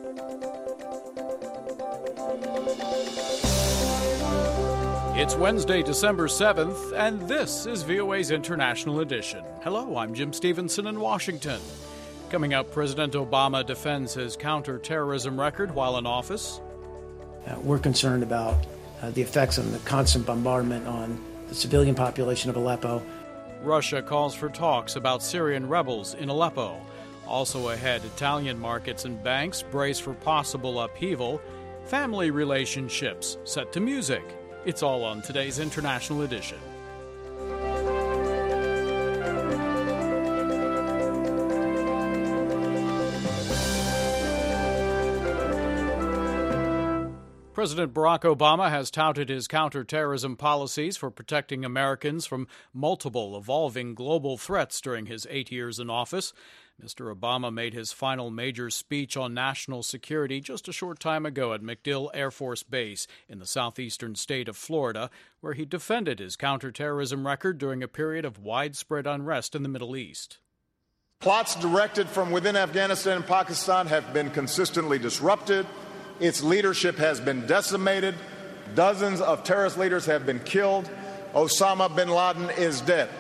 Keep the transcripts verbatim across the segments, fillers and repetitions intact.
It's Wednesday, December seventh, and this is V O A's International Edition. Hello, I'm Jim Stevenson in Washington. Coming up, President Obama defends his counterterrorism record while in office. Uh, we're concerned about uh, the effects of the constant bombardment on the civilian population of Aleppo. Russia calls for talks about Syrian rebels in Aleppo. Also ahead, Italian markets and banks brace for possible upheaval. Family relationships set to music. It's all on today's International Edition. President Barack Obama has touted his counterterrorism policies for protecting Americans from multiple evolving global threats during his eight years in office. Mister Obama made his final major speech on national security just a short time ago at MacDill Air Force Base in the southeastern state of Florida, where he defended his counterterrorism record during a period of widespread unrest in the Middle East. Plots directed from within Afghanistan and Pakistan have been consistently disrupted. Its leadership has been decimated. Dozens of terrorist leaders have been killed. Osama bin Laden is dead.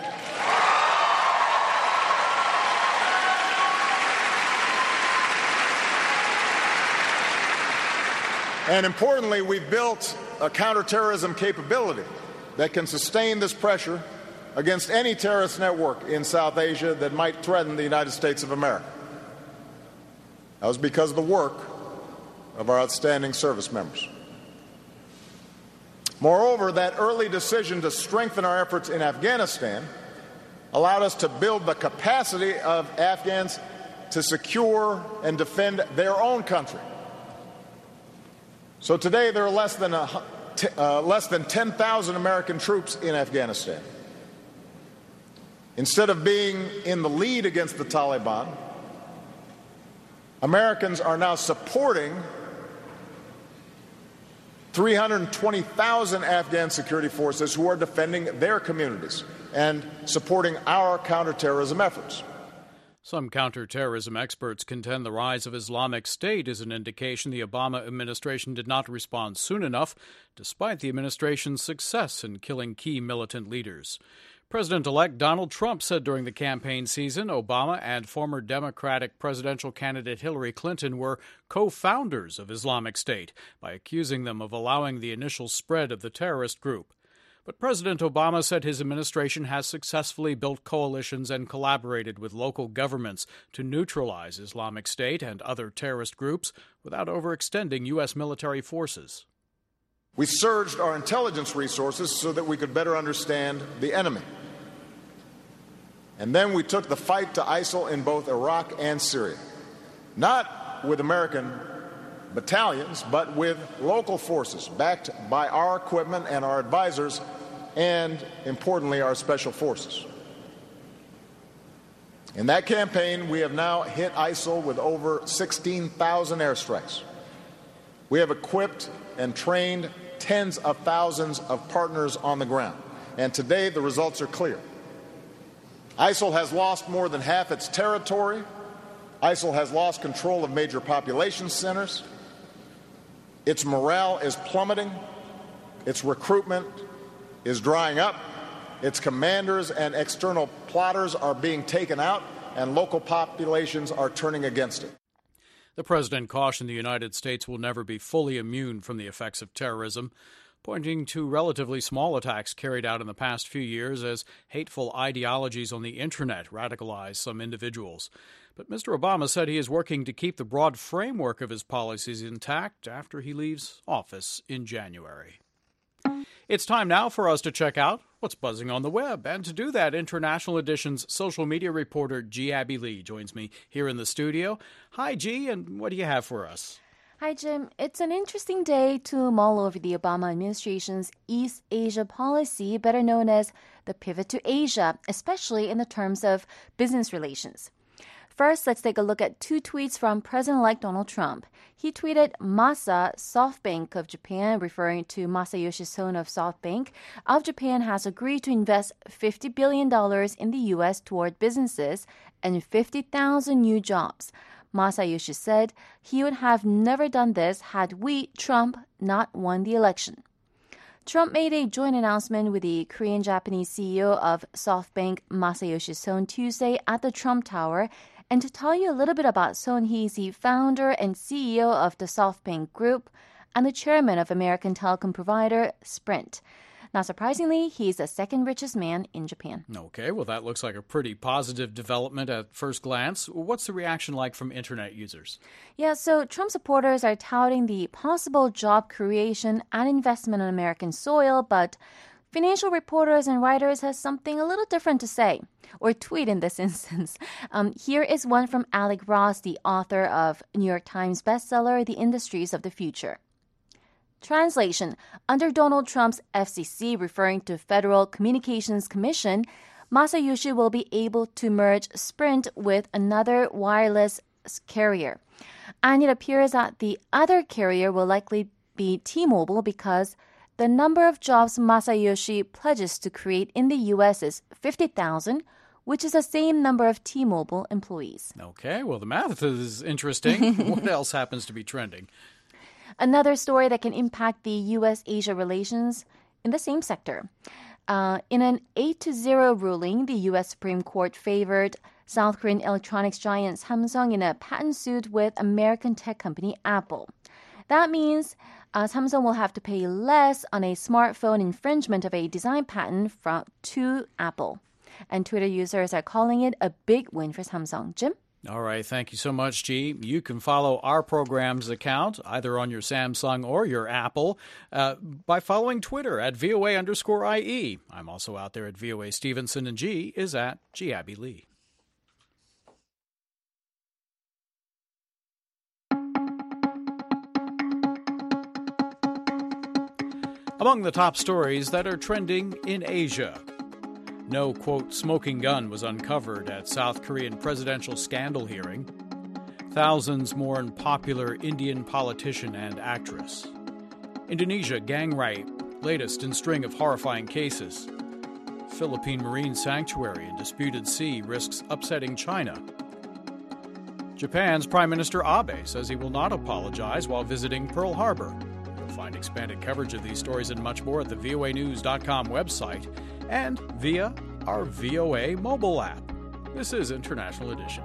And importantly, we've built a counterterrorism capability that can sustain this pressure against any terrorist network in South Asia that might threaten the United States of America. That was because of the work of our outstanding service members. Moreover, that early decision to strengthen our efforts in Afghanistan allowed us to build the capacity of Afghans to secure and defend their own country. So today there are less than, a, uh, less than ten thousand American troops in Afghanistan. Instead of being in the lead against the Taliban, Americans are now supporting three hundred twenty thousand Afghan security forces who are defending their communities and supporting our counterterrorism efforts. Some counterterrorism experts contend the rise of Islamic State is an indication the Obama administration did not respond soon enough, despite the administration's success in killing key militant leaders. President-elect Donald Trump said during the campaign season Obama and former Democratic presidential candidate Hillary Clinton were co-founders of Islamic State by accusing them of allowing the initial spread of the terrorist group. But President Obama said his administration has successfully built coalitions and collaborated with local governments to neutralize Islamic State and other terrorist groups without overextending U S military forces. We surged our intelligence resources so that we could better understand the enemy. And then we took the fight to ISIL in both Iraq and Syria, not with American battalions, but with local forces backed by our equipment and our advisors and, importantly, our special forces. In that campaign, we have now hit ISIL with over sixteen thousand airstrikes. We have equipped and trained tens of thousands of partners on the ground. And today, the results are clear. ISIL has lost more than half its territory. ISIL has lost control of major population centers. Its morale is plummeting. Its recruitment is drying up. Its commanders and external plotters are being taken out, and local populations are turning against it. The president cautioned the United States will never be fully immune from the effects of terrorism, pointing to relatively small attacks carried out in the past few years as hateful ideologies on the internet radicalize some individuals. But Mister Obama said he is working to keep the broad framework of his policies intact after he leaves office in January. It's time now for us to check out what's buzzing on the web. And to do that, International Edition's social media reporter G. Abby Lee joins me here in the studio. Hi, G, and what do you have for us? Hi, Jim. It's an interesting day to mull over the Obama administration's East Asia policy, better known as the pivot to Asia, especially in the terms of business relations. First, let's take a look at two tweets from President-elect Donald Trump. He tweeted, Masa, SoftBank of Japan, referring to Masayoshi Son of SoftBank, of Japan has agreed to invest fifty billion dollars in the U S toward businesses and fifty thousand new jobs. Masayoshi said he would have never done this had we, Trump, not won the election. Trump made a joint announcement with the Korean-Japanese C E O of SoftBank, Masayoshi Son, Tuesday at the Trump Tower. And to tell you a little bit about Son, he's the founder and C E O of the SoftBank Group and the chairman of American telecom provider Sprint. Not surprisingly, he's the second richest man in Japan. Okay, well, that looks like a pretty positive development at first glance. What's the reaction like from internet users? Yeah, so Trump supporters are touting the possible job creation and investment on American soil, but financial reporters and writers have something a little different to say, or tweet in this instance. Um, here is one from Alec Ross, the author of New York Times bestseller, The Industries of the Future. Translation: under Donald Trump's F C C, referring to Federal Communications Commission, Masayoshi will be able to merge Sprint with another wireless carrier. And it appears that the other carrier will likely be T-Mobile because the number of jobs Masayoshi pledges to create in the U S is fifty thousand, which is the same number of T-Mobile employees. Okay, well, the math is interesting. What else happens to be trending? Another story that can impact the U S Asia relations in the same sector. Uh, in an eight to zero ruling, the U S Supreme Court favored South Korean electronics giant Samsung in a patent suit with American tech company Apple. That means uh, Samsung will have to pay less on a smartphone infringement of a design patent from to Apple. And Twitter users are calling it a big win for Samsung. Jim? All right, thank you so much, G. You can follow our program's account, either on your Samsung or your Apple, uh, by following Twitter at VOA underscore IE. I'm also out there at VOA Stevenson, and G is at G Abby Lee. Among the top stories that are trending in Asia. No, quote, smoking gun was uncovered at South Korean presidential scandal hearing. Thousands mourn popular Indian politician and actress. Indonesia gang rape, latest in string of horrifying cases. Philippine marine sanctuary in disputed sea risks upsetting China. Japan's Prime Minister Abe says he will not apologize while visiting Pearl Harbor. You'll find expanded coverage of these stories and much more at the V O A news dot com website and via our V O A mobile app. This is International Edition.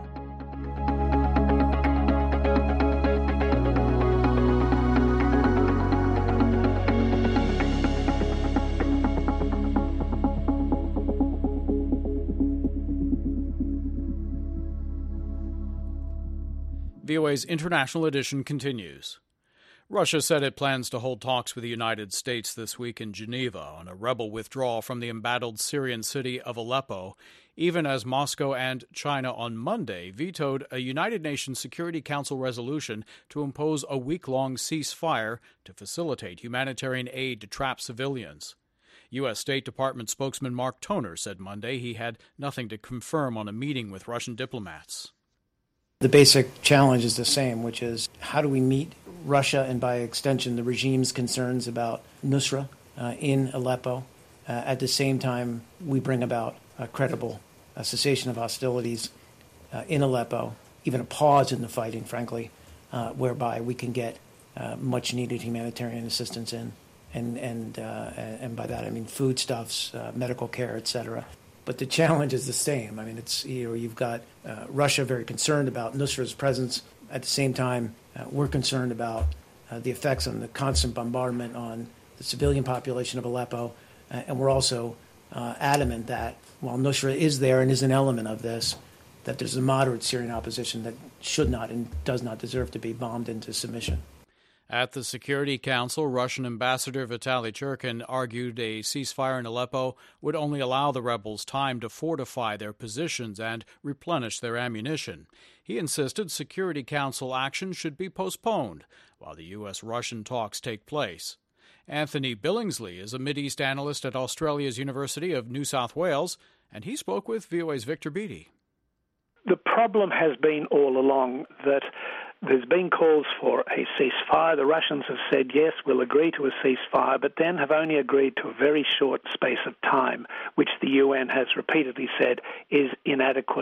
V O A's International Edition continues. Russia said it plans to hold talks with the United States this week in Geneva on a rebel withdrawal from the embattled Syrian city of Aleppo, even as Moscow and China on Monday vetoed a United Nations Security Council resolution to impose a week-long ceasefire to facilitate humanitarian aid to trapped civilians. U S. State Department spokesman Mark Toner said Monday he had nothing to confirm on a meeting with Russian diplomats. The basic challenge is the same, which is how do we meet Russia and, by extension, the regime's concerns about Nusra uh, in Aleppo. Uh, at the same time, we bring about a credible a cessation of hostilities uh, in Aleppo, even a pause in the fighting, frankly, uh, whereby we can get uh, much-needed humanitarian assistance in, and and uh, and by that I mean foodstuffs, uh, medical care, et cetera. But the challenge is the same. I mean, it's you know you've got uh, Russia very concerned about Nusra's presence. At the same time, uh, we're concerned about uh, the effects on the constant bombardment on the civilian population of Aleppo, uh, and we're also uh, adamant that while Nusra is there and is an element of this, that there's a moderate Syrian opposition that should not and does not deserve to be bombed into submission. At the Security Council, Russian Ambassador Vitaly Churkin argued a ceasefire in Aleppo would only allow the rebels time to fortify their positions and replenish their ammunition. He insisted Security Council action should be postponed while the U S-Russian talks take place. Anthony Billingsley is a Mideast analyst at Australia's University of New South Wales, and he spoke with V O A's Victor Beattie. The problem has been all along that there's been calls for a ceasefire. The Russians have said, yes, we'll agree to a ceasefire, but then have only agreed to a very short space of time, which the U N has repeatedly said is inadequate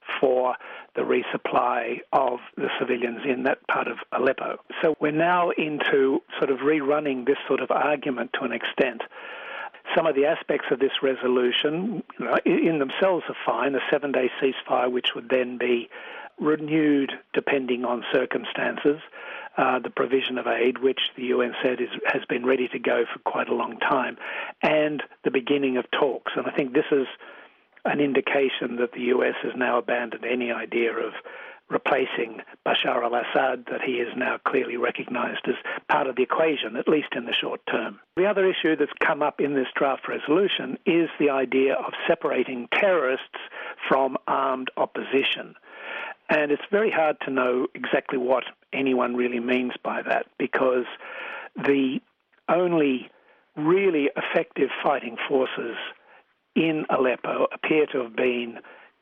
for the resupply of the civilians in that part of Aleppo. So we're now into sort of rerunning this sort of argument to an extent. Some of the aspects of this resolution, you know, in themselves are fine, a seven-day ceasefire which would then be renewed depending on circumstances, uh, the provision of aid, which the U N said is, has been ready to go for quite a long time, and the beginning of talks. And I think this is an indication that the U S has now abandoned any idea of replacing Bashar al-Assad, that he is now clearly recognised as part of the equation, at least in the short term. The other issue that's come up in this draft resolution is the idea of separating terrorists from armed opposition. And it's very hard to know exactly what anyone really means by that, because the only really effective fighting forces in Aleppo appear to have been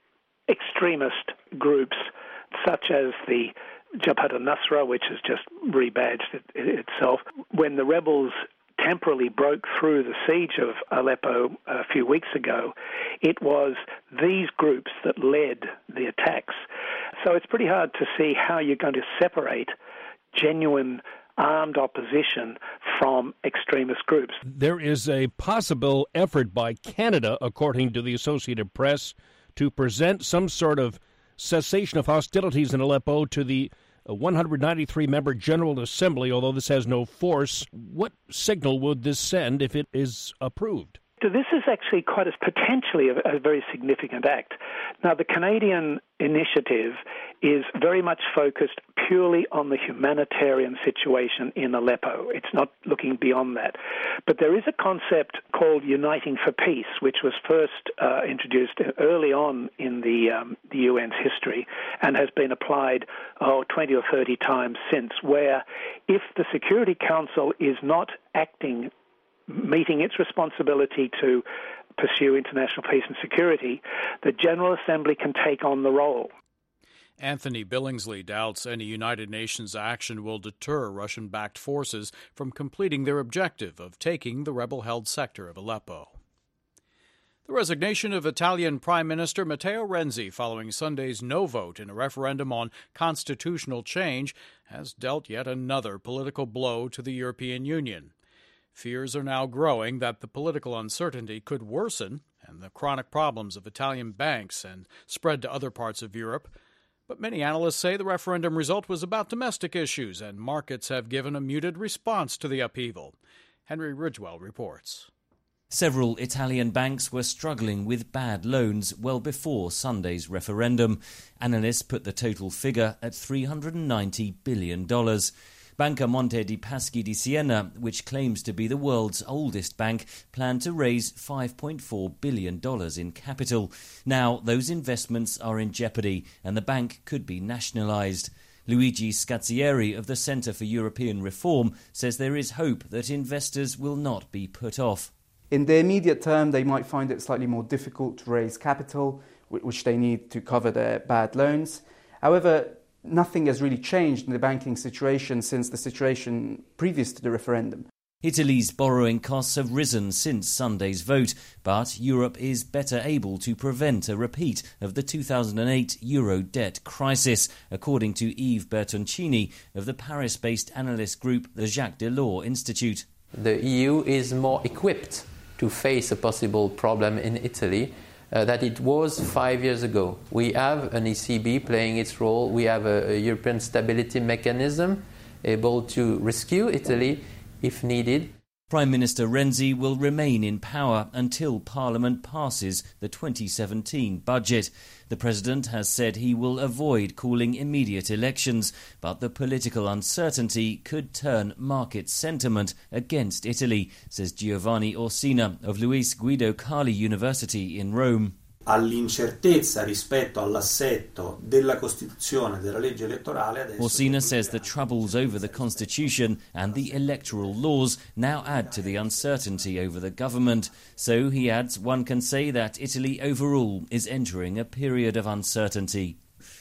extremist groups such as the Jabhat al-Nusra, which has just rebadged it, itself. When the rebels temporarily broke through the siege of Aleppo a few weeks ago, it was these groups that led the attacks. So it's pretty hard to see how you're going to separate genuine armed opposition from extremist groups. There is a possible effort by Canada, according to the Associated Press, to present some sort of cessation of hostilities in Aleppo to the one hundred ninety-three member General Assembly, although this has no force. What signal would this send if it is approved? So this is actually quite a, potentially a, a very significant act. Now, the Canadian initiative is very much focused purely on the humanitarian situation in Aleppo. It's not looking beyond that. But there is a concept called Uniting for Peace, which was first uh, introduced early on in the, um, the U N's history and has been applied oh, twenty or thirty times since, where if the Security Council is not acting meeting its responsibility to pursue international peace and security, the General Assembly can take on the role. Anthony Billingsley doubts any United Nations action will deter Russian-backed forces from completing their objective of taking the rebel-held sector of Aleppo. The resignation of Italian Prime Minister Matteo Renzi following Sunday's no vote in a referendum on constitutional change has dealt yet another political blow to the European Union. Fears are now growing that the political uncertainty could worsen and the chronic problems of Italian banks and spread to other parts of Europe. But many analysts say the referendum result was about domestic issues, and markets have given a muted response to the upheaval. Henry Ridgewell reports. Several Italian banks were struggling with bad loans well before Sunday's referendum. Analysts put the total figure at three hundred ninety billion dollars. Banca Monte dei Paschi di Siena, which claims to be the world's oldest bank, planned to raise five point four billion dollars in capital. Now, those investments are in jeopardy and the bank could be nationalised. Luigi Scazzieri of the Centre for European Reform says there is hope that investors will not be put off. In the immediate term, they might find it slightly more difficult to raise capital, which they need to cover their bad loans. However, nothing has really changed in the banking situation since the situation previous to the referendum. Italy's borrowing costs have risen since Sunday's vote, but Europe is better able to prevent a repeat of the two thousand eight euro debt crisis, according to Yves Bertoncini of the Paris-based analyst group the Jacques Delors Institute. The E U is more equipped to face a possible problem in Italy Uh, that it was five years ago. We have an E C B playing its role. We have a, a European stability mechanism able to rescue Italy if needed. Prime Minister Renzi will remain in power until Parliament passes the twenty seventeen budget. The President has said he will avoid calling immediate elections, but the political uncertainty could turn market sentiment against Italy, says Giovanni Orsina of Luis Guido Carli University in Rome. All'incertezza rispetto all'assetto della Costituzione e della legge elettorale. Orsina says the troubles over the Constitution and the electoral laws now add to the uncertainty over the government. So, he adds, one can say that Italy overall is entering a period of uncertainty.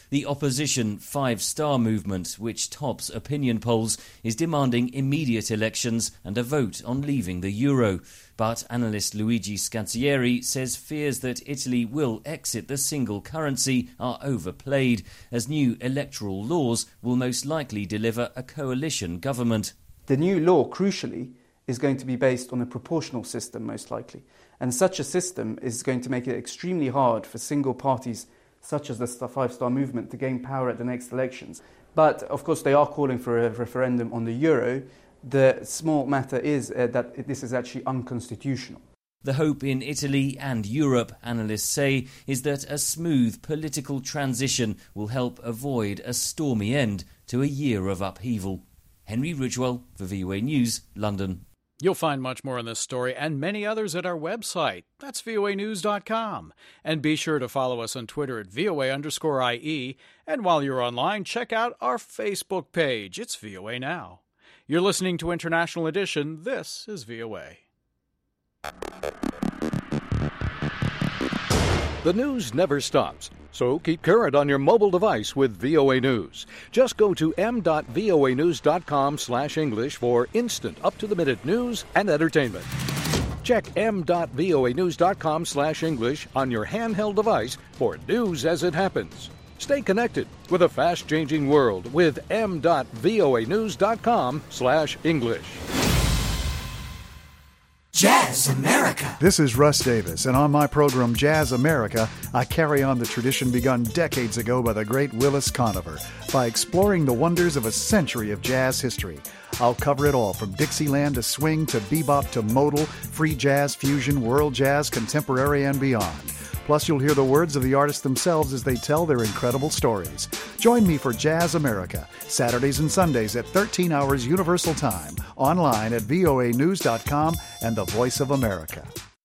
The opposition Five Star Movement, which tops opinion polls, is demanding immediate elections and a vote on leaving the euro. But analyst Luigi Scazzieri says fears that Italy will exit the single currency are overplayed, as new electoral laws will most likely deliver a coalition government. The new law, crucially, is going to be based on a proportional system, most likely. And such a system is going to make it extremely hard for single parties such as the Five Star Movement to gain power at the next elections. But, of course, they are calling for a referendum on the euro. The small matter is uh, that this is actually unconstitutional. The hope in Italy and Europe, analysts say, is that a smooth political transition will help avoid a stormy end to a year of upheaval. Henry Ridgewell for V O A News, London. You'll find much more on this story and many others at our website. That's V O A news dot com. And be sure to follow us on Twitter at V O A underscore I E. And while you're online, check out our Facebook page. It's V O A Now. You're listening to International Edition. This is V O A. The news never stops, so keep current on your mobile device with V O A News. Just go to m dot v o a news dot com slash English for instant, up-to-the-minute news and entertainment. Check m dot v o a news dot com slash English on your handheld device for news as it happens. Stay connected with a fast-changing world with m dot v o a news dot com slash English. Jazz America. This is Russ Davis, and on my program Jazz America, I carry on the tradition begun decades ago by the great Willis Conover by exploring the wonders of a century of jazz history. I'll cover it all, from Dixieland to swing to bebop to modal, free jazz, fusion, world jazz, contemporary, and beyond. Plus, you'll hear the words of the artists themselves as they tell their incredible stories. Join me for Jazz America, Saturdays and Sundays at thirteen hours Universal Time, online at v o a news dot com and the Voice of America.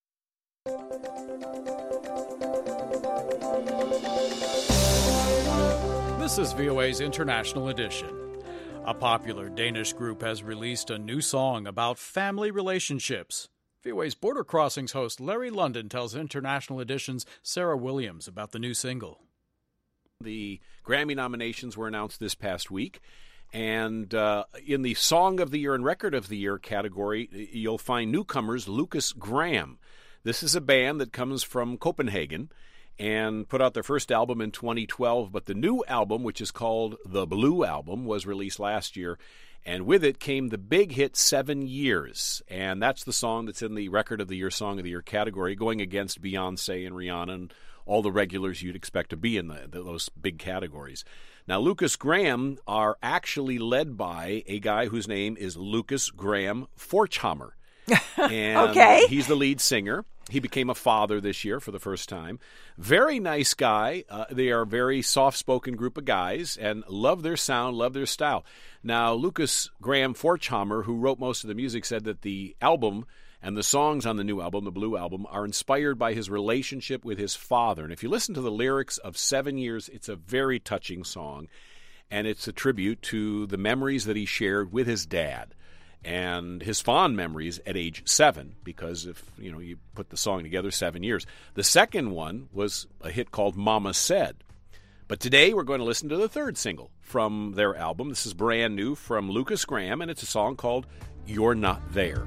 This is V O A's International Edition. A popular Danish group has released a new song about family relationships. V O A's Border Crossings host Larry London tells International Edition's Sarah Williams about the new single. The Grammy nominations were announced this past week, and uh, in the Song of the Year and Record of the Year category, you'll find newcomers Lukas Graham. This is a band that comes from Copenhagen and put out their first album in twenty twelve, but the new album, which is called The Blue Album, was released last year. And with it came the big hit Seven Years. And that's the song that's in the Record of the Year, Song of the Year category, going against Beyonce and Rihanna and all the regulars you'd expect to be in the, the, those big categories. Now, Lukas Graham are actually led by a guy whose name is Lukas Graham Forchhammer. And okay. He's the lead singer. He became a father this year for the first time. Very nice guy. Uh, they are a very soft-spoken group of guys and love their sound, love their style. Now, Lukas Graham Forchhammer, who wrote most of the music, said that the album and the songs on the new album, the Blue Album, are inspired by his relationship with his father. And if you listen to the lyrics of Seven Years, it's a very touching song, and it's a tribute to the memories that he shared with his dad and his fond memories at age seven, because if you know you put the song together, seven years. The second one was a hit called Mama Said. But today we're going to listen to the third single from their album. This is brand new from Lukas Graham, and it's a song called You're Not There.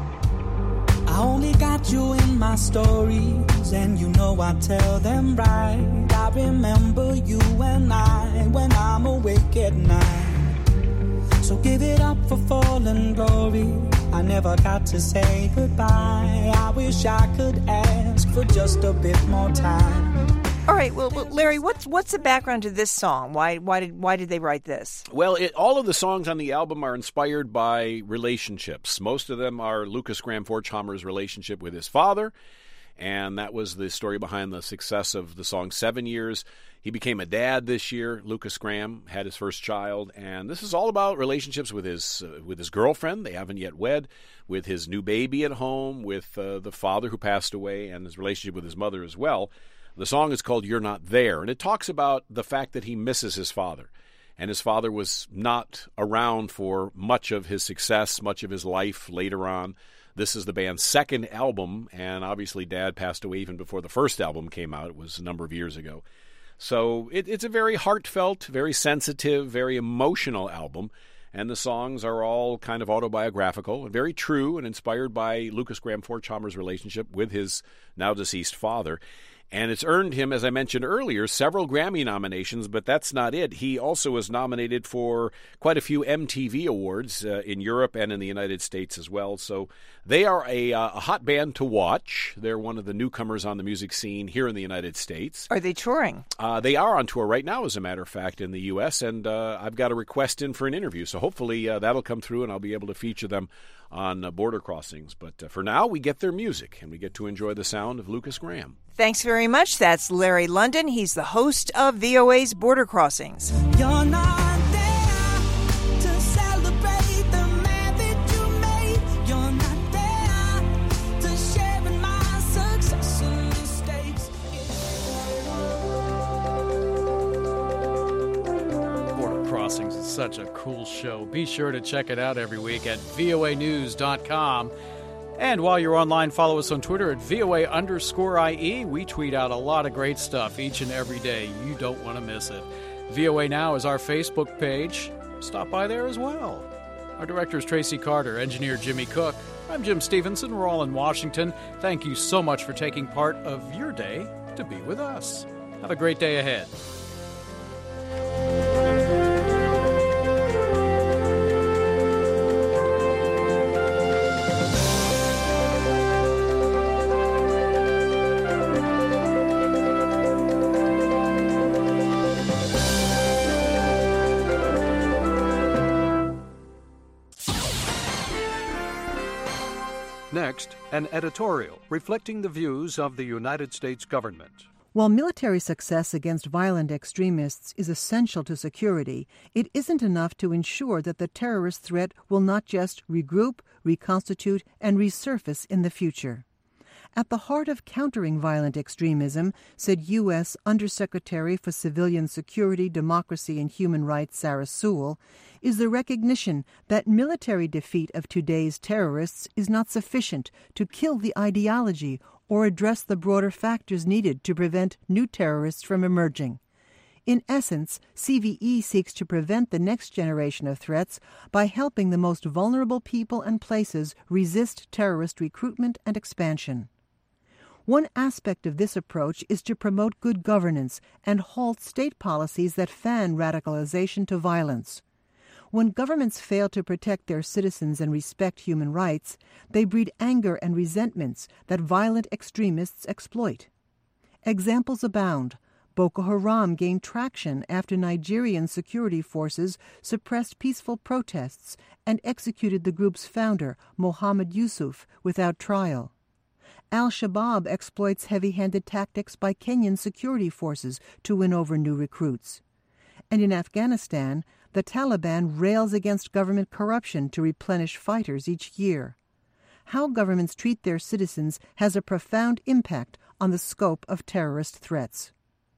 I only got you in my stories, and you know I tell them right. I remember you and I when I'm awake at night. So give it up for fallen glory. I never got to say goodbye. I wish I could ask for just a bit more time. All right, well, well, Larry, what's what's the background to this song? Why why did why did they write this? Well, it, all of the songs on the album are inspired by relationships. Most of them are Lukas Graham Forchhammer's relationship with his father, and that was the story behind the success of the song Seven Years. He became a dad this year. Lukas Graham had his first child, and this is all about relationships with his uh, with his girlfriend. They haven't yet wed. With his new baby at home, with uh, the father who passed away, and his relationship with his mother as well. The song is called You're Not There, and it talks about the fact that he misses his father. And his father was not around for much of his success, much of his life later on. This is the band's second album, and obviously Dad passed away even before the first album came out. It was a number of years ago. So it, it's a very heartfelt, very sensitive, very emotional album. And the songs are all kind of autobiographical and very true and inspired by Lucas Graham Forchhammer's relationship with his now-deceased father. And it's earned him, as I mentioned earlier, several Grammy nominations, but that's not it. He also was nominated for quite a few M T V awards uh, in Europe and in the United States as well. So they are a, uh, a hot band to watch. They're one of the newcomers on the music scene here in the United States. Are they touring? Uh, they are on tour right now, as a matter of fact, in the U S, and uh, I've got a request in for an interview. So hopefully uh, that'll come through and I'll be able to feature them on uh, Border Crossings. But uh, for now, we get their music and we get to enjoy the sound of Lucas Graham. Thanks very much. That's Larry London. He's the host of V O A's Border Crossings. You're not there to celebrate the man that you made. You're not there to share in my success and mistakes. Border Crossings is such a cool show. Be sure to check it out every week at V O A news dot com. And while you're online, follow us on Twitter at V O A underscore I E. We tweet out a lot of great stuff each and every day. You don't want to miss it. V O A Now is our Facebook page. Stop by there as well. Our director is Tracy Carter, engineer Jimmy Cook. I'm Jim Stevenson. We're all in Washington. Thank you so much for taking part of your day to be with us. Have a great day ahead. Next, an editorial reflecting the views of the United States government. While military success against violent extremists is essential to security, it isn't enough to ensure that the terrorist threat will not just regroup, reconstitute, and resurface in the future. At the heart of countering violent extremism, said U S Undersecretary for Civilian Security, Democracy, and Human Rights Sarah Sewell, is the recognition that military defeat of today's terrorists is not sufficient to kill the ideology or address the broader factors needed to prevent new terrorists from emerging. In essence, C V E seeks to prevent the next generation of threats by helping the most vulnerable people and places resist terrorist recruitment and expansion. One aspect of this approach is to promote good governance and halt state policies that fan radicalization to violence. When governments fail to protect their citizens and respect human rights, they breed anger and resentments that violent extremists exploit. Examples abound. Boko Haram gained traction after Nigerian security forces suppressed peaceful protests and executed the group's founder, Mohammed Yusuf, without trial. Al-Shabaab exploits heavy-handed tactics by Kenyan security forces to win over new recruits. And in Afghanistan, the Taliban rails against government corruption to replenish fighters each year. How governments treat their citizens has a profound impact on the scope of terrorist threats.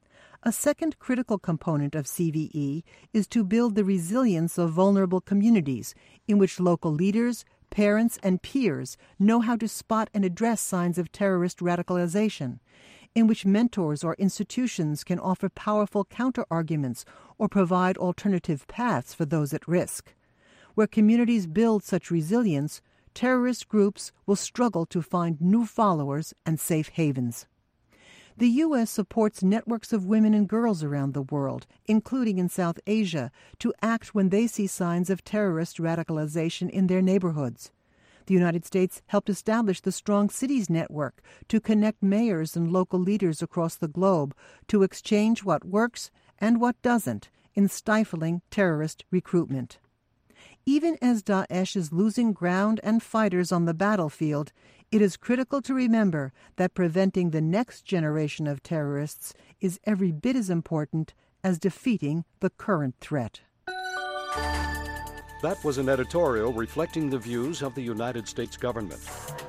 A second critical component of C V E is to build the resilience of vulnerable communities in which local leaders, parents, and peers know how to spot and address signs of terrorist radicalization, in which mentors or institutions can offer powerful counter-arguments or provide alternative paths for those at risk. Where communities build such resilience, terrorist groups will struggle to find new followers and safe havens. The U S supports networks of women and girls around the world, including in South Asia, to act when they see signs of terrorist radicalization in their neighborhoods. The United States helped establish the Strong Cities Network to connect mayors and local leaders across the globe to exchange what works and what doesn't in stifling terrorist recruitment. Even as Daesh is losing ground and fighters on the battlefield, it is critical to remember that preventing the next generation of terrorists is every bit as important as defeating the current threat. That was an editorial reflecting the views of the United States government.